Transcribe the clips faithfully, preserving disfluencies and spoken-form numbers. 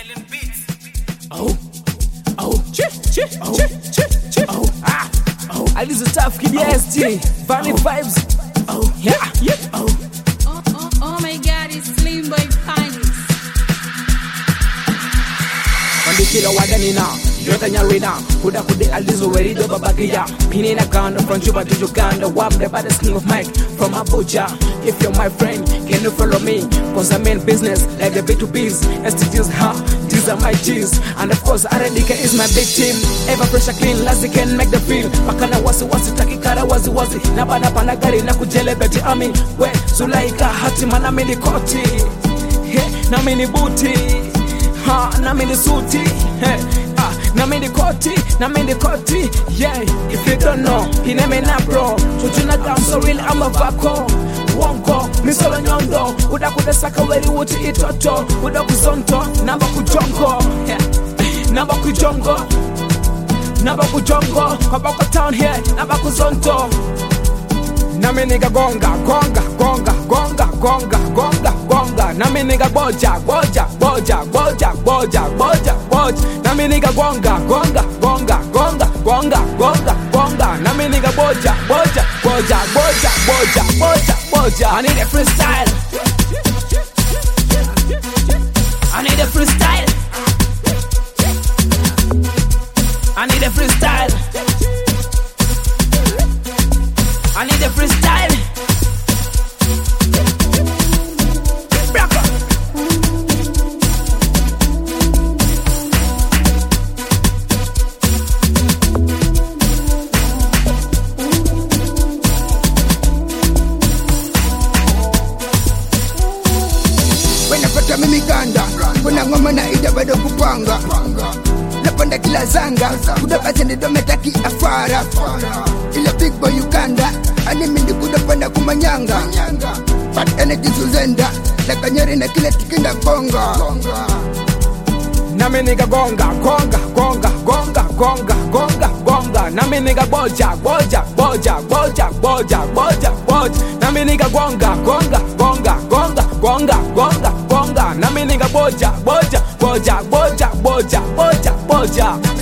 Oh, oh, chip, chip, oh, chip, chip, chip, oh, ah, oh. I listen to Tough Kid, S T, Valley Vibes. Oh, yeah, yeah, oh. Oh, oh, oh my God, it's Slim Boy Panics. Kila wadani na Jota nyarina Kuda kude alizo werido babagia Pini na ganda from Juba to Uganda Wap the baddest king of mic from Abuja. If you're my friend, can you follow me? Cause I'm in business like the B two B's S T Gs, ha, these are my G's. And of course R D K is my big team. Ever fresh and clean, Lassie can make the feel. Pakana wasi wasi, takikara wazi wazi. Nabana panagari na kujele beti ami. We, Zulaika hati mana mini koti. He, na mini booty. Ha, na mini suti, hey, ah, na mini koti, na mini koti, yeah. If you don't know, he name na bro. Chujuna gam so real, I'm a vako. Wonko, misolo nyondo. Uda kude saka weri wuti itoto. Uda kuzonto, namba kujongo, yeah. Namba kujongo, namba kujongo. Kabako town here, namba kuzonto. Nami nigga gonga, gonga, gonga, gonga, gonga, gonga, gonga. Nami nigga boja, boja, boja, boja, boja, boja, boja. Nami nigga gonga, gonga, gonga, gonga, gonga, gonga, gonga. Nami nigga boja, boja, boja, boja, boja, boja, boja. I need a freestyle. I need a freestyle. I need a freestyle. I need a freestyle. Braka. Wenapata mimi ganda, kuna ngoma na ida bado kupanga. Napanda kila zanga, kudapata nidometa ki afara. Ila big boy Uganda, ani mindi kudapanda kumanyanga. But energy zuzenda, na kanyari na kile tikinda konga. Nami nigga gonga, gonga, gonga, gonga, gonga, gonga, gonga. Nami nigga boja, boja, boja, boja, boja, boja, boja. Nami nigga gonga, gonga, gonga, gonga, gonga, gonga, gonga. Nami nigga boja, boja, boja, boja, boja, boja, boja.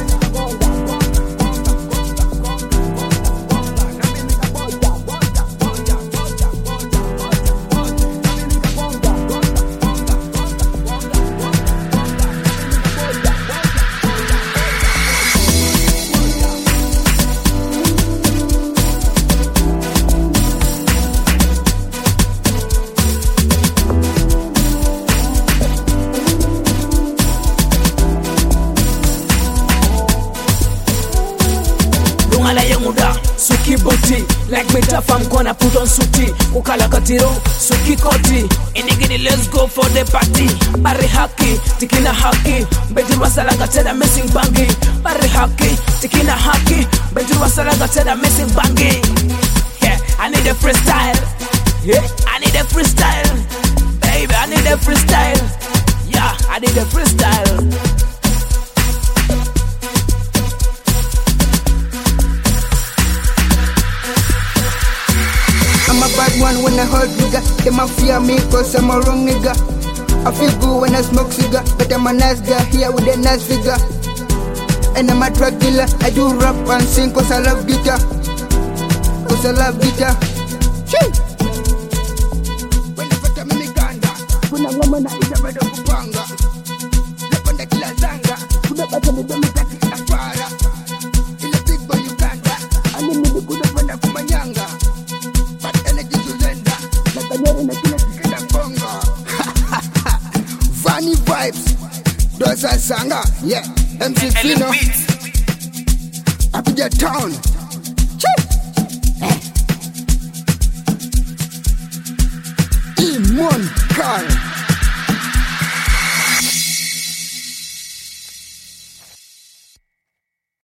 Ngala yemuda, suki booty. Like me tough, I'm gonna put on suti. Ukala katiro, suki koti. Inigini, let's go for the party. Bari haki, tikina haki. Bejiru wasala gateda missing bangi. Bari haki, tikina haki. Bejiru wasala gateda missing bangi. Yeah, I need a freestyle. Yeah, I need a freestyle. Baby, I need a freestyle. Yeah, I need a freestyle. I'm a bad one when I hold nigga. They might fear me cause I'm a wrong nigga. I feel good when I smoke cigar, but I'm a nice guy here with a nice figure. And I'm a drug dealer. I do rap and sing cause I love guitar. Cause I love guitar. Chee! When I put them in the ganda, when I woman I eat a bed of panga. Napanda kila zanga, kuna bata ni domi taki afara. Ila big boy Uganda, ani mimi kuda panda kumanyanga. Vani Vibes, Dosa Sanga, yeah, M C Fino, Abidja Town, Imon Carl.